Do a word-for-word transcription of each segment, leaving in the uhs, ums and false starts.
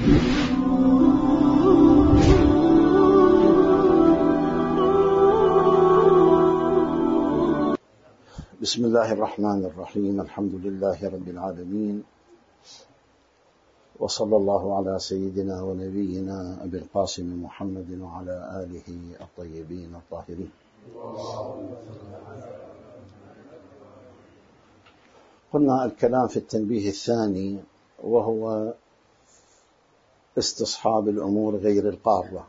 بسم الله الرحمن الرحيم. الحمد لله رب العالمين، وصلى الله على سيدنا ونبينا أبي القاسم محمد وعلى آله الطيبين الطاهرين. قلنا الكلام في التنبيه الثاني، وهو استصحاب الأمور غير القارة.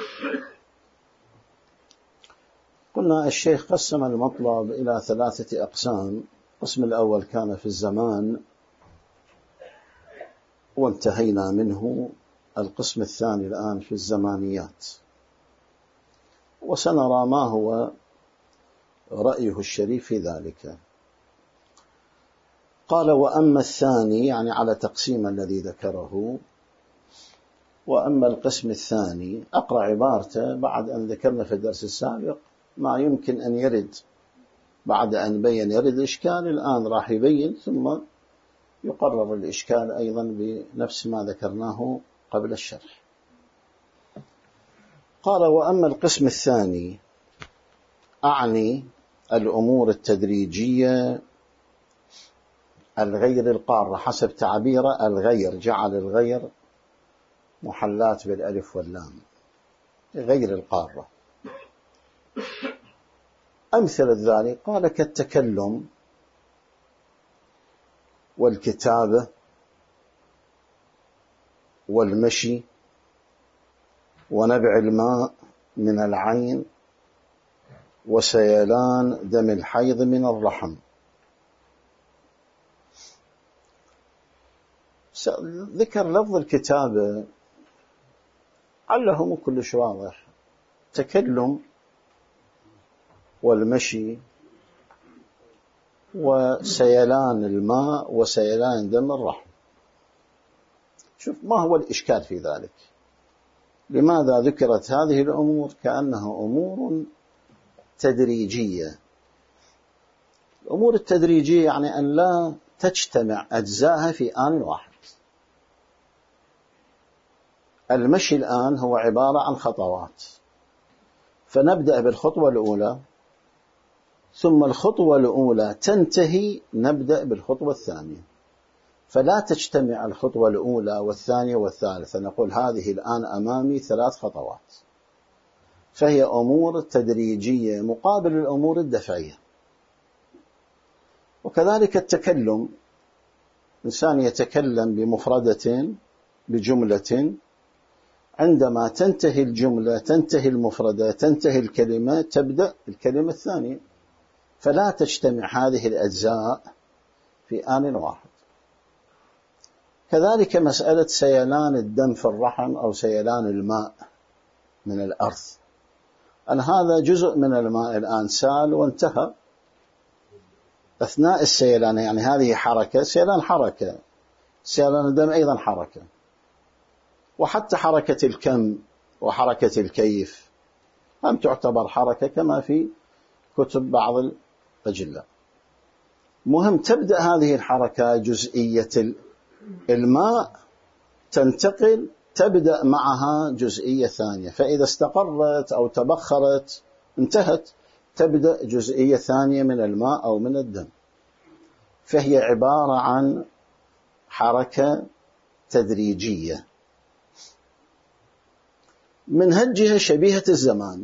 قلنا الشيخ قسم المطلب إلى ثلاثة أقسام. القسم الأول كان في الزمان وانتهينا منه. القسم الثاني الآن في الزمانيات، وسنرى ما هو رأيه الشريف في ذلك. قال: وأما الثاني، يعني على تقسيم الذي ذكره. وأما القسم الثاني، أقرأ عبارته بعد أن ذكرنا في الدرس السابق ما يمكن أن يرد بعد أن بين يرد إشكال. الآن راح يبين ثم يقرر الإشكال أيضا بنفس ما ذكرناه قبل الشرح. قال: وأما القسم الثاني، أعني الأمور التدريجية الغير القارة. حسب تعبيره الغير، جعل الغير محلات بالألف واللام، غير القارة. أمثلة ذلك قال: كالتكلم والكتابة والمشي ونبع الماء من العين وسيلان دم الحيض من الرحم. ذكر لفظ الكتابة عله مو كلش واضح. تكلم والمشي وسيلان الماء وسيلان دم الرحم. شوف ما هو الإشكال في ذلك؟ لماذا ذكرت هذه الأمور كأنها أمور تدريجية؟ الأمور التدريجية يعني أن لا تجتمع أجزاءها في آن واحد. المشي الآن هو عبارة عن خطوات، فنبدأ بالخطوة الأولى، ثم الخطوة الأولى تنتهي نبدأ بالخطوة الثانية، فلا تجتمع الخطوة الأولى والثانية والثالثة. نقول هذه الآن أمامي ثلاث خطوات، فهي أمور تدريجية مقابل الأمور الدفعية. وكذلك التكلم، إنسان يتكلم بمفردة بجملة، عندما تنتهي الجملة تنتهي المفردة تنتهي الكلمة تبدأ الكلمة الثانية، فلا تجتمع هذه الأجزاء في آن واحد. كذلك مسألة سيلان الدم في الرحم أو سيلان الماء من الأرض، أن هذا جزء من الماء الآن سال وانتهى. أثناء السيلان يعني هذه حركة، سيلان حركة، سيلان الدم أيضا حركة، وحتى حركة الكم وحركة الكيف هم تعتبر حركة كما في كتب بعض الأجلاء. مهم تبدأ هذه الحركة جزئية الماء، تنتقل تبدأ معها جزئية ثانية، فإذا استقرت أو تبخرت انتهت، تبدأ جزئية ثانية من الماء أو من الدم. فهي عبارة عن حركة تدريجية. من هالجهة شبيهة الزمان،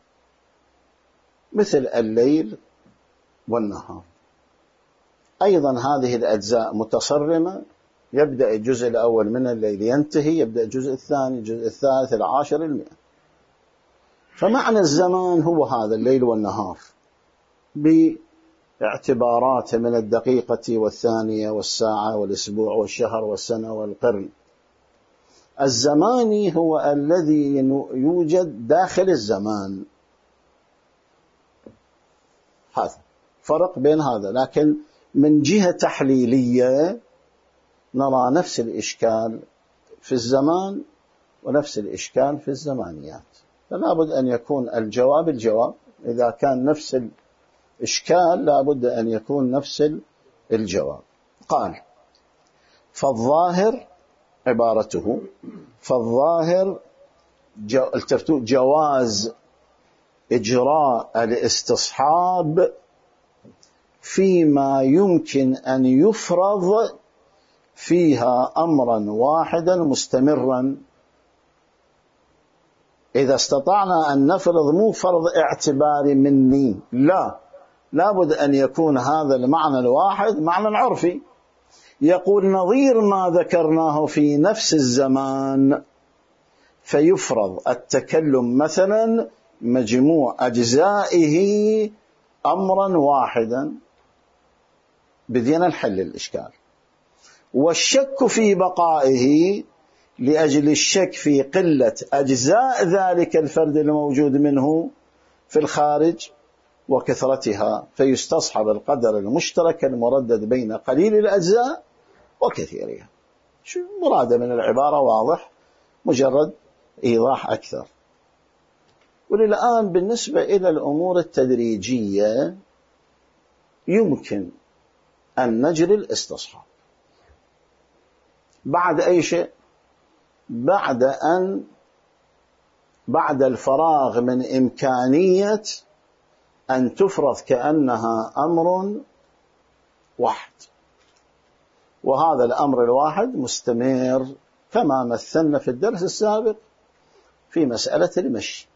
مثل الليل والنهار. أيضا هذه الأجزاء متصرمة، يبدأ الجزء الأول من الليل ينتهي، يبدأ الجزء الثاني الجزء الثالث العاشر المئة. فمعنى الزمان هو هذا الليل والنهار باعتباراته من الدقيقة والثانية والساعة والأسبوع والشهر والسنة والقرن. الزماني هو الذي يوجد داخل الزمان. هذا فرق بين هذا، لكن من جهة تحليلية نرى نفس الإشكال في الزمان ونفس الإشكال في الزمانيات. فلا بد أن يكون الجواب الجواب. إذا كان نفس الإشكال لا بد أن يكون نفس الجواب. قال: فالظاهر عبارته. فالظاهر جواز إجراء الاستصحاب فيما يمكن أن يفرض فيها أمرا واحدا مستمرا. إذا استطعنا أن نفرض مو فرض اعتباري مني، لا، لابد أن يكون هذا المعنى الواحد معنى عرفي يقول نظير ما ذكرناه في نفس الزمان، فيفرض التكلم مثلا مجموع أجزائه أمرا واحدا، بدينا نحل الإشكال. والشك في بقائه لأجل الشك في قلة أجزاء ذلك الفرد الموجود منه في الخارج وكثرتها، فيستصحب القدر المشترك المردد بين قليل الأجزاء وكثيرها. شو مراد من العبارة؟ واضح، مجرد إيضاح أكثر. وللآن بالنسبة إلى الأمور التدريجية يمكن أن نجري الاستصحاب بعد أي شيء؟ بعد أن بعد الفراغ من إمكانية أن تفرض كأنها أمر واحد، وهذا الأمر الواحد مستمر كما مثلنا في الدرس السابق في مسألة المشي.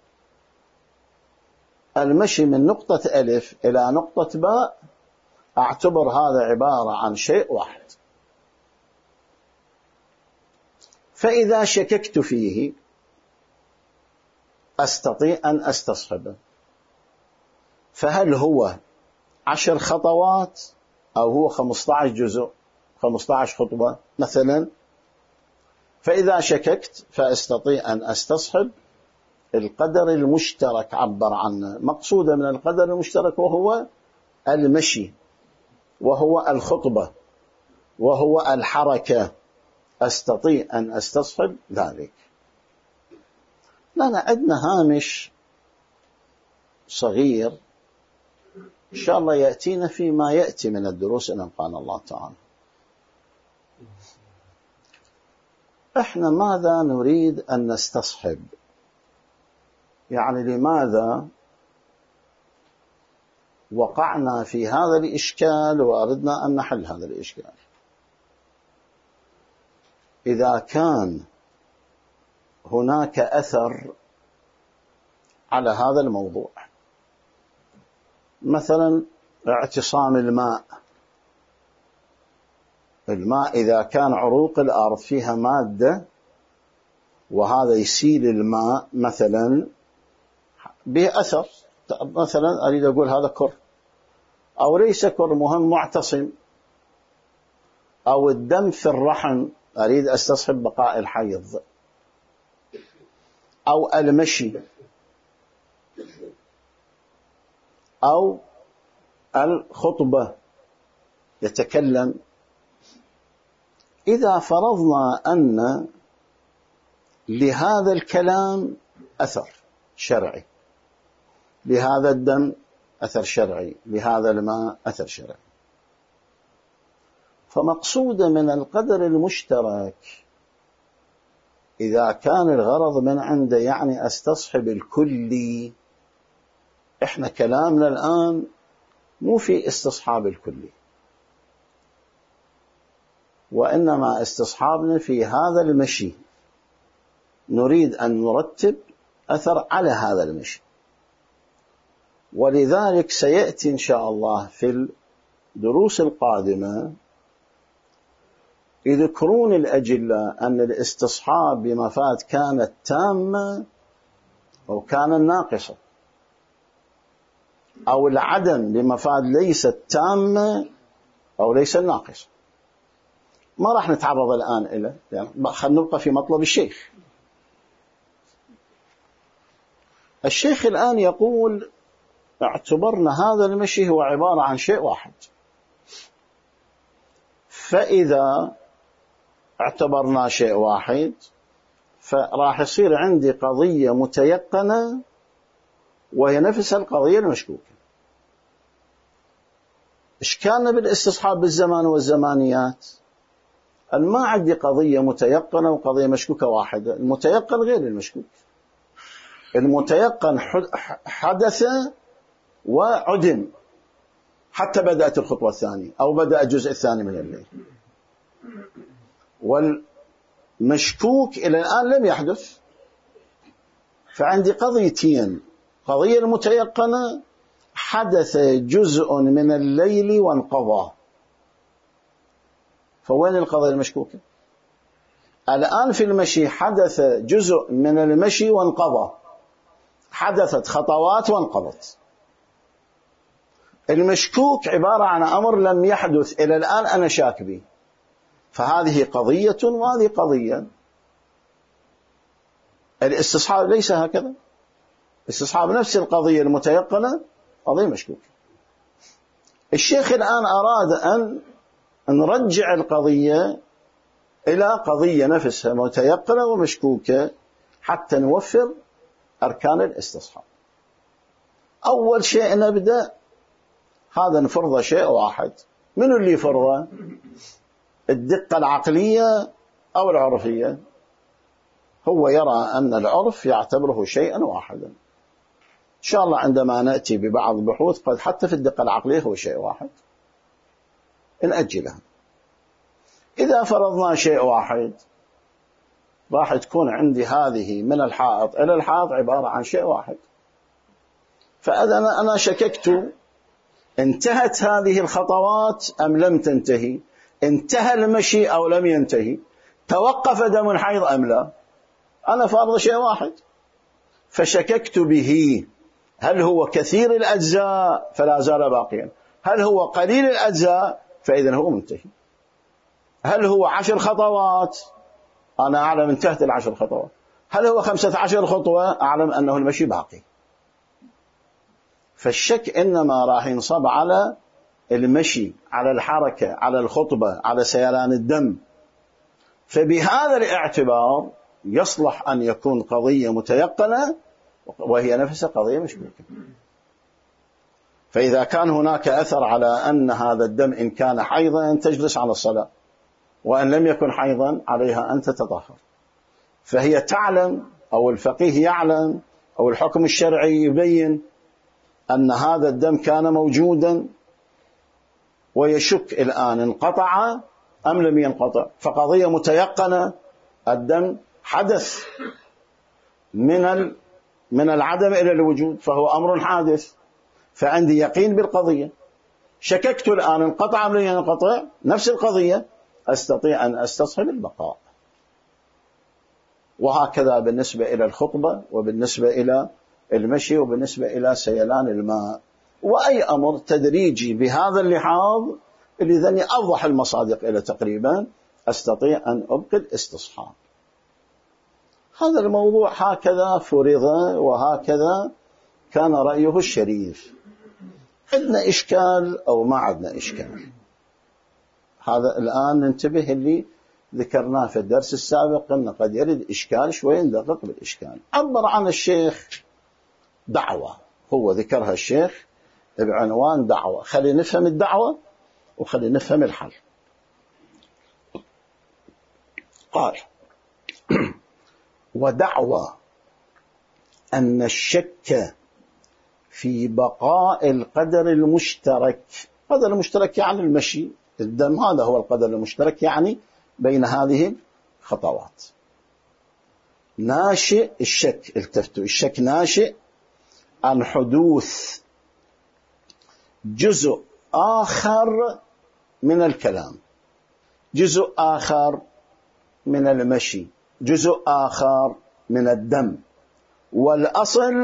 المشي من نقطة ألف إلى نقطة باء أعتبر هذا عبارة عن شيء واحد. فإذا شككت فيه أستطيع أن أستصحبه، فهل هو عشر خطوات أو هو خمسة عشر جزء، خمسة عشر خطوة مثلا؟ فإذا شككت فأستطيع أن أستصحب القدر المشترك عبر عنه، مقصود من القدر المشترك وهو المشي، وهو الخطبة، وهو الحركة، أستطيع أن أستصحب ذلك. لنا عندنا هامش صغير إن شاء الله يأتينا فيما يأتي من الدروس إن قال الله تعالى. إحنا ماذا نريد أن نستصحب؟ يعني لماذا وقعنا في هذا الإشكال وأردنا أن نحل هذا الإشكال؟ إذا كان هناك أثر على هذا الموضوع، مثلا اعتصام الماء، الماء إذا كان عروق الأرض فيها مادة وهذا يسيل الماء مثلا به أثر، مثلا أريد أقول هذا كر أو ليس كر، مهم معتصم، أو الدم في الرحم أريد أستصحب بقاء الحيض، أو المشي، أو الخطبة يتكلم. إذا فرضنا أن لهذا الكلام أثر شرعي، لهذا الدم أثر شرعي، لهذا الماء أثر شرعي، فمقصود من القدر المشترك إذا كان الغرض من عنده يعني أستصحب الكلي، إحنا كلامنا الآن مو في استصحاب الكلي، وإنما استصحابنا في هذا المشي، نريد أن نرتب أثر على هذا المشي. ولذلك سيأتي إن شاء الله في الدروس القادمة يذكرون الأجلة أن الاستصحاب بمفاد كانت تامة أو كانت ناقصة، أو العدم بمفاد ليست تامة أو ليست ناقصة. ما راح نتعرض الآن إلى، يعني خلينا نبقى في مطلب الشيخ. الشيخ الآن يقول اعتبرنا هذا المشي هو عبارة عن شيء واحد، فإذا اعتبرنا شيء واحد فراح يصير عندي قضية متيقنة وهي نفس القضية المشكوكة. إشكالنا بالاستصحاب بالزمان والزمانيات أن ما عندي قضية متيقنة وقضية مشكوكة واحدة. المتيقن غير المشكوك. المتيقن حدث وعدم حتى بدأت الخطوة الثانية أو بدأ الجزء الثاني من الليل، والمشكوك إلى الآن لم يحدث. فعندي قضيتين: قضية المتيقنة حدث جزء من الليل وانقضى، فوين القضية المشكوكة؟ الآن في المشي حدث جزء من المشي وانقضى، حدثت خطوات وانقضت. المشكوك عبارة عن أمر لم يحدث إلى الآن أنا شاك به، فهذه قضية وهذه قضية. الاستصحاب ليس هكذا. استصحاب نفس القضية المتيقنة قضية مشكوكة. الشيخ الآن أراد أن نرجع القضية إلى قضية نفسها متيقنة ومشكوكة حتى نوفر أركان الاستصحاب. أول شيء نبدأ هذا نفرض شيء واحد. من اللي فرضه؟ الدقة العقلية أو العرفية؟ هو يرى أن العرف يعتبره شيئا واحدا. إن شاء الله عندما نأتي ببعض بحوث قد حتى في الدقة العقلية هو شيء واحد نأجلها. إذا فرضنا شيء واحد راح تكون عندي هذه من الحائط إلى الحائط عبارة عن شيء واحد. فإذا أنا شككت انتهت هذه الخطوات أم لم تنتهي، انتهى المشي أو لم ينتهي، توقف دم الحيض أم لا. أنا فارض شيء واحد فشككت به، هل هو كثير الأجزاء فلا زال باقيا، هل هو قليل الأجزاء فإذن هو منتهي، هل هو عشر خطوات أنا أعلم انتهت العشر خطوات، هل هو خمسة عشر خطوة أعلم أنه المشي باقي. فالشك إنما راح ينصب على المشي، على الحركة، على الخطبة، على سيلان الدم. فبهذا الاعتبار يصلح أن يكون قضية متيقنة وهي نفسها قضية مشكوكة. فإذا كان هناك أثر على أن هذا الدم إن كان حيضا تجلس على الصلاة، وأن لم يكن حيضا عليها أن تتطهر. فهي تعلم أو الفقيه يعلم أو الحكم الشرعي يبين أن هذا الدم كان موجودا ويشك الآن انقطع أم لم ينقطع. فقضية متيقنة الدم حدث من من العدم إلى الوجود، فهو أمر حادث، فعندي يقين بالقضية. شككت الآن انقطع أم لم ينقطع، نفس القضية، أستطيع أن أستصحب البقاء. وهكذا بالنسبة إلى الخطبة، وبالنسبة إلى المشي، وبالنسبة إلى سيلان الماء، وأي أمر تدريجي بهذا اللحاظ اللي ذني أوضح المصادق إلى تقريبا أستطيع أن أبقي الاستصحاب. هذا الموضوع هكذا فرض وهكذا كان رأيه الشريف. عندنا إشكال أو ما عندنا إشكال؟ هذا الآن ننتبه اللي ذكرناه في الدرس السابق أن قد يرد إشكال شوي ندقق بالإشكال. عبر عن الشيخ دعوة، هو ذكرها الشيخ بعنوان دعوة. خلي نفهم الدعوة وخلي نفهم الحل. قال: ودعوى أن الشك في بقاء القدر المشترك. قدر المشترك يعني المشي الدم، هذا هو القدر المشترك يعني بين هذه الخطوات. ناشئ الشك، التفتوا، الشك ناشئ عن حدوث جزء آخر من الكلام، جزء آخر من المشي، جزء آخر من الدم، والأصل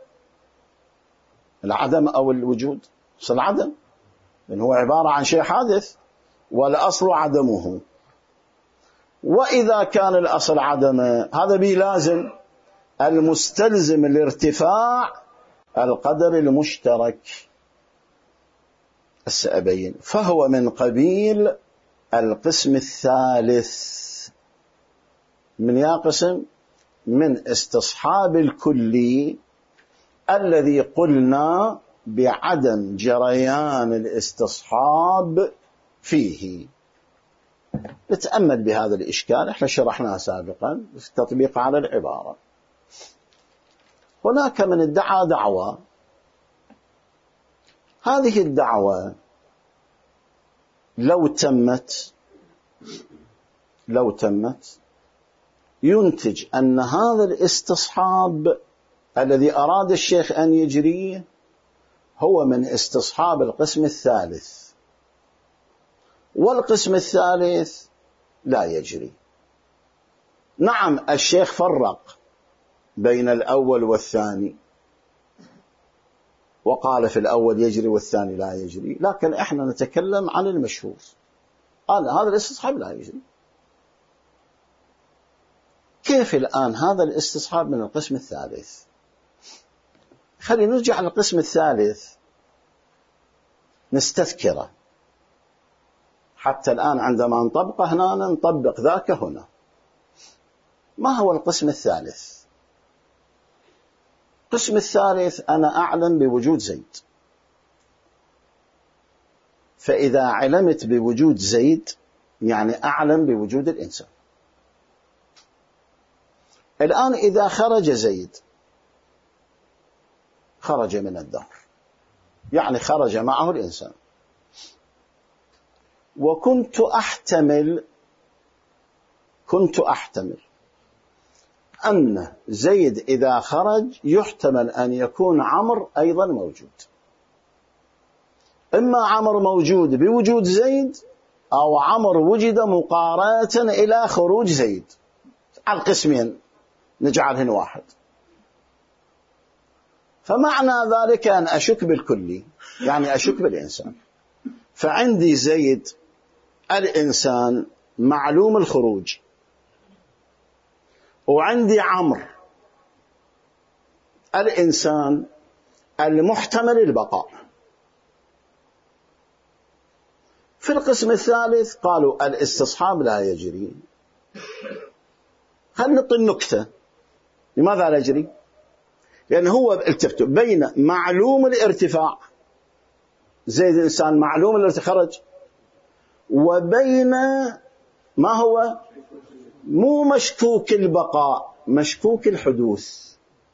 العدم أو الوجود. أصل العدم لأنه هو عبارة عن شيء حادث، والأصل عدمه. وإذا كان الأصل عدم هذا بيلازم المستلزم لارتفاع القدر المشترك. السأبين فهو من قبيل القسم الثالث. من يا قسم؟ من استصحاب الكلي الذي قلنا بعدم جريان الاستصحاب فيه. نتأمل بهذا الإشكال، احنا شرحناه سابقا في التطبيق على العبارة. هناك من ادعى دعوة، هذه الدعوة لو تمت لو تمت ينتج أن هذا الاستصحاب الذي أراد الشيخ أن يجريه هو من استصحاب القسم الثالث، والقسم الثالث لا يجري. نعم الشيخ فرق بين الأول والثاني وقال في الأول يجري والثاني لا يجري، لكن احنا نتكلم عن المشهور، قال هذا الاستصحاب لا يجري. كيف الآن هذا الاستصحاب من القسم الثالث؟ خلينا نرجع للقسم الثالث نستذكره حتى الآن، عندما نطبق هنا نطبق ذاك هنا. ما هو القسم الثالث؟ القسم الثالث أنا أعلم بوجود زيد، فإذا علمت بوجود زيد يعني أعلم بوجود الإنسان. الآن إذا خرج زيد خرج من الدار، يعني خرج معه الإنسان، وكنت أحتمل كنت أحتمل أن زيد إذا خرج يحتمل أن يكون عمرو أيضا موجود، إما عمرو موجود بوجود زيد أو عمرو وجد مقارنة إلى خروج زيد، على القسمين نجعلهن واحد. فمعنى ذلك أن أشك بالكلي، يعني أشك بالإنسان. فعندي زيد الإنسان معلوم الخروج، وعندي عمرو الإنسان المحتمل البقاء. في القسم الثالث قالوا الاستصحاب لا يجري. خلنا نعطي النكتة لماذا لا يجري؟ لأن هو التفتوا بين معلوم الارتفاع، زيد الإنسان معلوم الارتفاع خرج، وبين ما هو مو مشكوك البقاء، مشكوك الحدوث.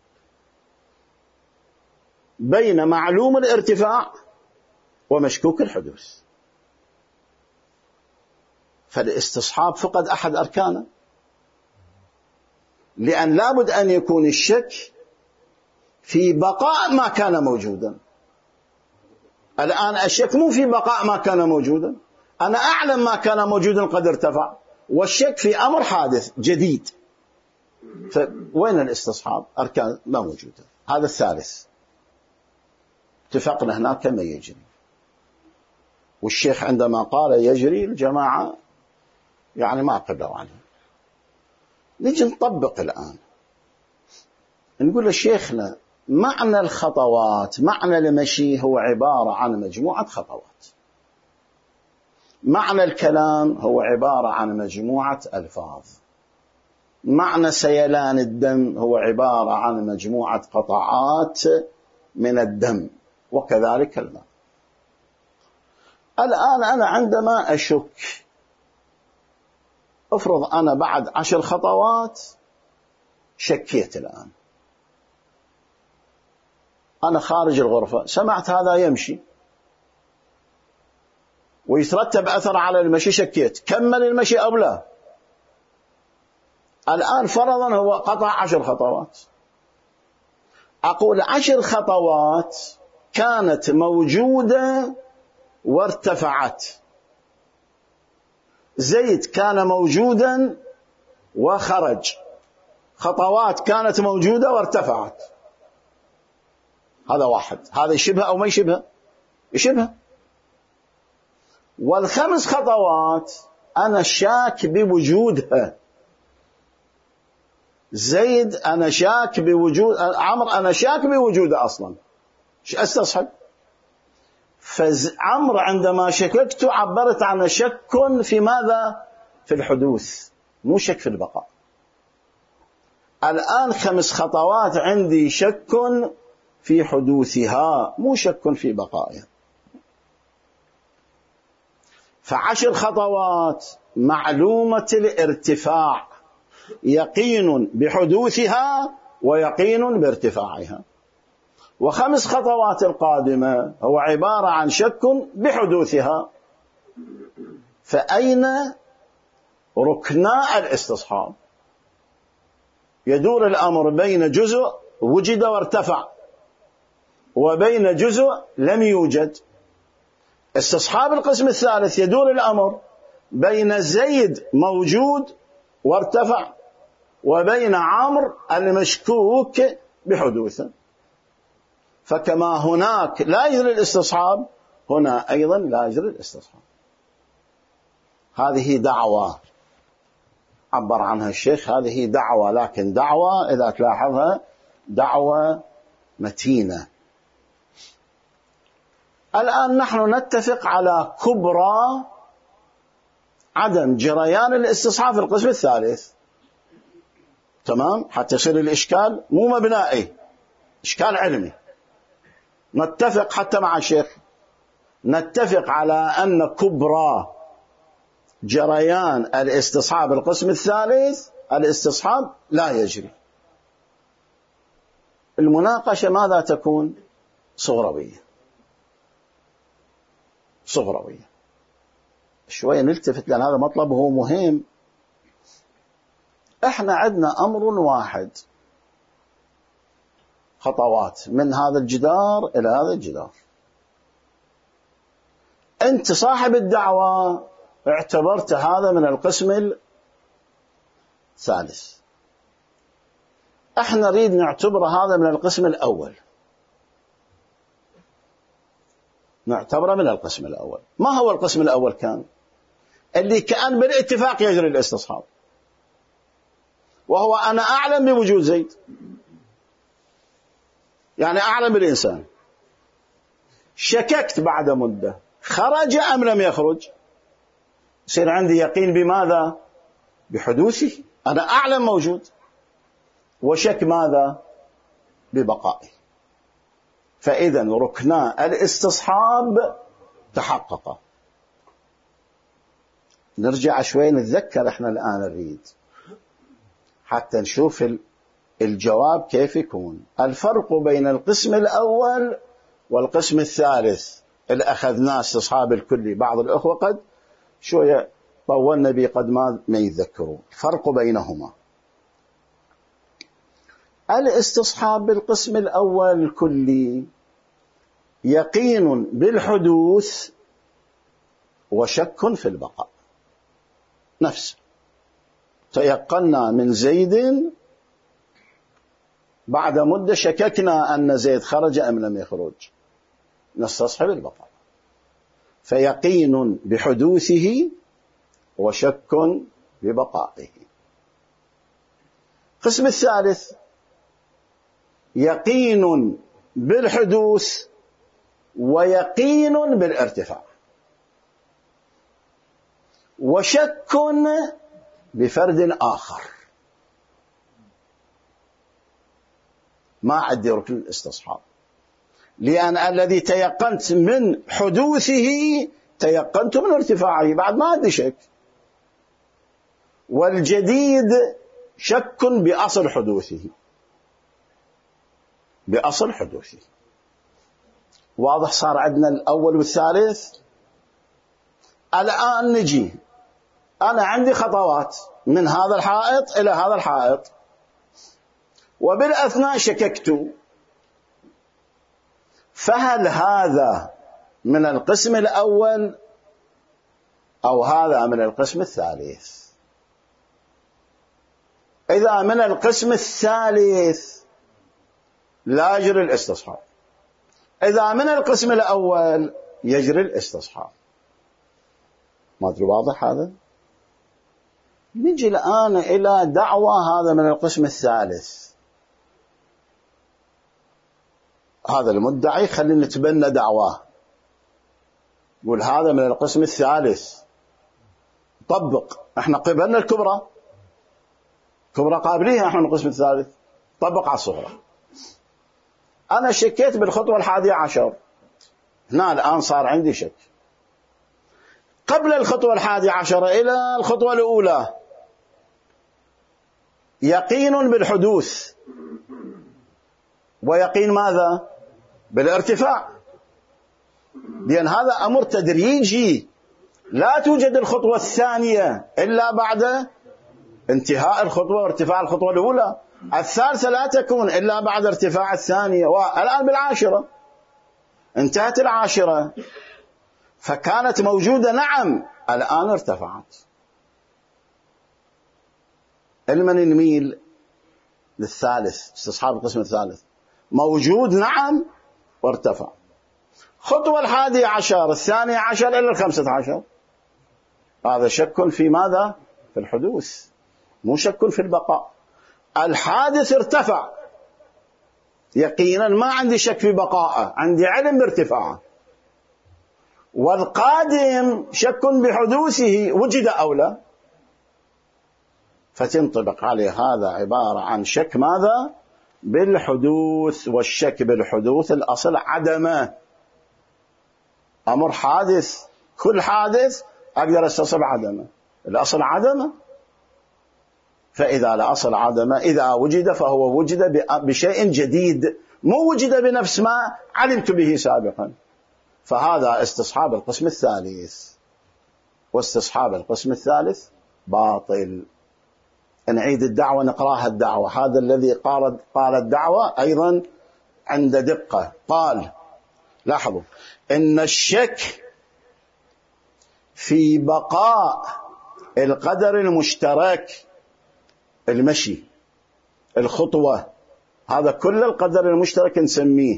بين معلوم الارتفاع ومشكوك الحدوث. فالاستصحاب فقد أحد أركانه، لأن لابد أن يكون الشك في بقاء ما كان موجودا. الآن الشك مو في بقاء ما كان موجودا، أنا أعلم ما كان موجودا قد ارتفع، والشك في أمر حادث جديد. فوين الاستصحاب؟ أركان لا موجودة. هذا الثالث اتفقنا هناك ما يجري. والشيخ عندما قال يجري الجماعة يعني ما قدروا عنه. نجي نطبق الآن، نقول لشيخنا معنى الخطوات، معنى المشي هو عبارة عن مجموعة خطوات، معنى الكلام هو عبارة عن مجموعة ألفاظ، معنى سيلان الدم هو عبارة عن مجموعة قطعات من الدم، وكذلك الماء. الآن أنا عندما أشك، افرض أنا بعد عشر خطوات شكيت، الآن أنا خارج الغرفة سمعت هذا يمشي ويترتب أثر على المشي، شكيت كمل المشي أو لا. الآن فرضا هو قطع عشر خطوات، أقول عشر خطوات كانت موجودة وارتفعت، زيد كان موجودا وخرج، خطوات كانت موجودة وارتفعت. هذا واحد، هذا يشبه أو ما يشبه؟ يشبه. والخمس خطوات أنا شاك بوجودها، زيد أنا شاك بوجود، عمرو أنا شاك بوجوده أصلا، ايش استصحب؟ فعمرو عندما شككت عبرت عن شك في ماذا؟ في الحدوث، مو شك في البقاء. الآن خمس خطوات عندي شك في حدوثها، مو شك في بقائها. فعشر خطوات معلومة الارتفاع، يقين بحدوثها ويقين بارتفاعها. وخمس خطوات القادمة هو عبارة عن شك بحدوثها. فأين ركناء الاستصحاب؟ يدور الأمر بين جزء وجد وارتفع وبين جزء لم يوجد. استصحاب القسم الثالث يدور الأمر بين زيد موجود وارتفع وبين عمرو المشكوك بحدوثه. فكما هناك لا يجري الاستصحاب، هنا أيضا لا يجري الاستصحاب. هذه دعوة عبر عنها الشيخ، هذه دعوة، لكن دعوة إذا تلاحظها دعوة متينة. الآن نحن نتفق على كبرى عدم جريان الاستصحاب في القسم الثالث، تمام، حتى يصير الإشكال مو مبنائي، إشكال علمي. نتفق حتى مع الشيخ، نتفق على أن كبرى جريان الاستصحاب القسم الثالث الاستصحاب لا يجري. المناقشة ماذا تكون؟ صغروية صغروية. شوية نلتفت لأن هذا مطلب هو مهم. احنا عندنا أمر واحد، خطوات من هذا الجدار إلى هذا الجدار. أنت صاحب الدعوة اعتبرت هذا من القسم الثالث، احنا نريد نعتبر هذا من القسم الأول، نعتبره من القسم الأول. ما هو القسم الأول؟ كان اللي كان بالاتفاق يجري الاستصحاب، وهو أنا أعلم بوجود زيد، يعني أعلم بالإنسان، شككت بعد مدة خرج أم لم يخرج، يصير عندي يقين بماذا؟ بحدوثه، أنا أعلم موجود، وشك ماذا؟ ببقائه. فإذا ركنا الاستصحاب تحقق. نرجع شوي نتذكر احنا الآن نريد حتى نشوف الجواب كيف يكون. الفرق بين القسم الأول والقسم الثالث اللي أخذناه استصحاب الكلي، بعض الأخوة قد شوية طولنا به قد ما ما يتذكروا الفرق بينهما. الاستصحاب بالقسم الأول الكلي يقين بالحدوث وشك في البقاء، نفس تيقنا من زيد، بعد مدة شككنا أن زيد خرج أم لم يخرج، نستصحب البقاء. فيقين بحدوثه وشك ببقائه. القسم الثالث يقين بالحدوث ويقين بالارتفاع وشك بفرد آخر. ما عندي ركن الاستصحاب، لأن الذي تيقنت من حدوثه تيقنت من ارتفاعه، بعد ما عندي شك. والجديد شك بأصل حدوثه، بأصل حدوثه. واضح صار عندنا الأول والثالث. الآن نجي، أنا عندي خطوات من هذا الحائط إلى هذا الحائط، وبالأثناء شككت، فهل هذا من القسم الأول أو هذا من القسم الثالث؟ إذا من القسم الثالث لا يجري الاستصحاب، إذا من القسم الأول يجري الاستصحاب. ما أدري واضح هذا؟ نجي الآن إلى دعوة هذا من القسم الثالث. هذا المدعي خلينا نتبنى دعواه، يقول هذا من القسم الثالث، طبق. احنا قبلنا الكبرى، كبرى قابليها احنا من القسم الثالث، طبق على الصغرى. أنا شكيت بالخطوة الحادية عشر، هنا الآن صار عندي شك. قبل الخطوة الحادية عشرة إلى الخطوة الأولى يقين بالحدوث، ويقين ماذا؟ بالارتفاع، لأن هذا أمر تدريجي، لا توجد الخطوة الثانية إلا بعد انتهاء الخطوة وارتفاع الخطوة الأولى، الثالثة لا تكون إلا بعد ارتفاع الثانية، والآن بالعاشرة انتهت العاشرة فكانت موجودة نعم، الآن ارتفعت. لمن نميل للثالث، استصحاب القسم الثالث، موجود نعم وارتفع. خطوة الحادية عشر الثانية عشر إلى الخمسة عشر، هذا شك في ماذا؟ في الحدوث، مو شك في البقاء. الحادث ارتفع يقينا، ما عندي شك في بقائه، عندي علم بارتفاعه. والقادم شك بحدوثه، وجد أو لا، فتنطبق عليه هذا عبارة عن شك ماذا؟ بالحدوث. والشك بالحدوث الأصل عدمه، أمر حادث، كل حادث أقدر أستصب عدمه، الأصل عدمه. فإذا الأصل عدمه إذا وجد فهو وجد بشيء جديد، مو وجد بنفس ما علمت به سابقا. فهذا استصحاب القسم الثالث، واستصحاب القسم الثالث باطل. نعيد الدعوة، نقراها الدعوة. هذا الذي قال قال الدعوة أيضا عند دقة، قال لاحظوا إن الشك في بقاء القدر المشترك، المشي، الخطوة، هذا كل القدر المشترك نسميه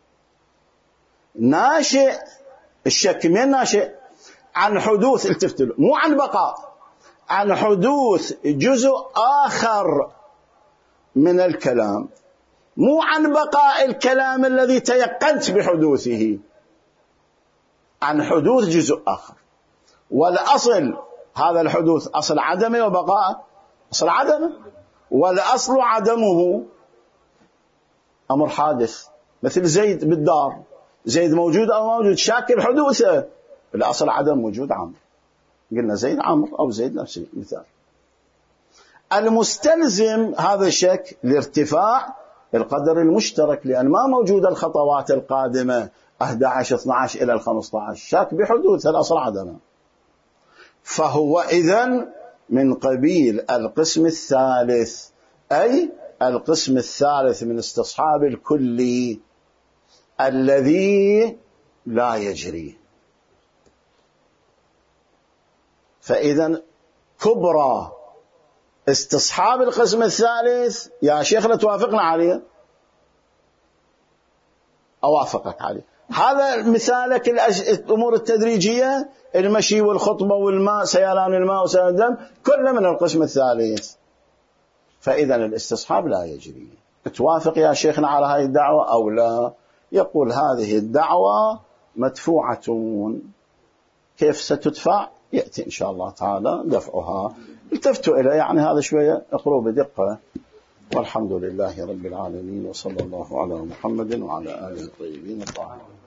ناشئ. الشك من ناشئ؟ عن حدوث، التفتلوا، مو عن بقاء، عن حدوث جزء آخر من الكلام، مو عن بقاء الكلام الذي تيقنت بحدوثه، عن حدوث جزء آخر. والأصل هذا الحدوث أصل عدمه وبقاء أصل عدمه، والأصل عدمه أمر حادث. مثل زيد بالدار، زيد موجود أو موجود، شاكل حدوثه، الأصل عدم وجود عمرو، قلنا زيد عمرو أو زيد نفسه مثال. المستلزم هذا الشك لارتفاع القدر المشترك، لأن ما موجود الخطوات القادمة أحد عشر اثني عشر إلى الخمسة عشر، شاك بحدوث الأصل عدمه. فهو إذن من قبيل القسم الثالث، أي القسم الثالث من استصحاب الكلي الذي لا يجري. فإذن كبرى استصحاب القسم الثالث يا شيخنا توافقنا عليه، أوافقك عليه. هذا مثالك الأمور التدريجية، المشي والخطبة والماء، سيلان الماء وسيلان الدم، كل من القسم الثالث. فإذن الاستصحاب لا يجري. توافق يا شيخنا على هذه الدعوة أو لا؟ يقول هذه الدعوة مدفوعة. كيف ستدفع؟ يأتي إن شاء الله تعالى دفعها. التفتوا إلى يعني هذا شوية اقروا بدقة. والحمد لله رب العالمين، وصلى الله على محمد وعلى آله الطيبين الطاهرين.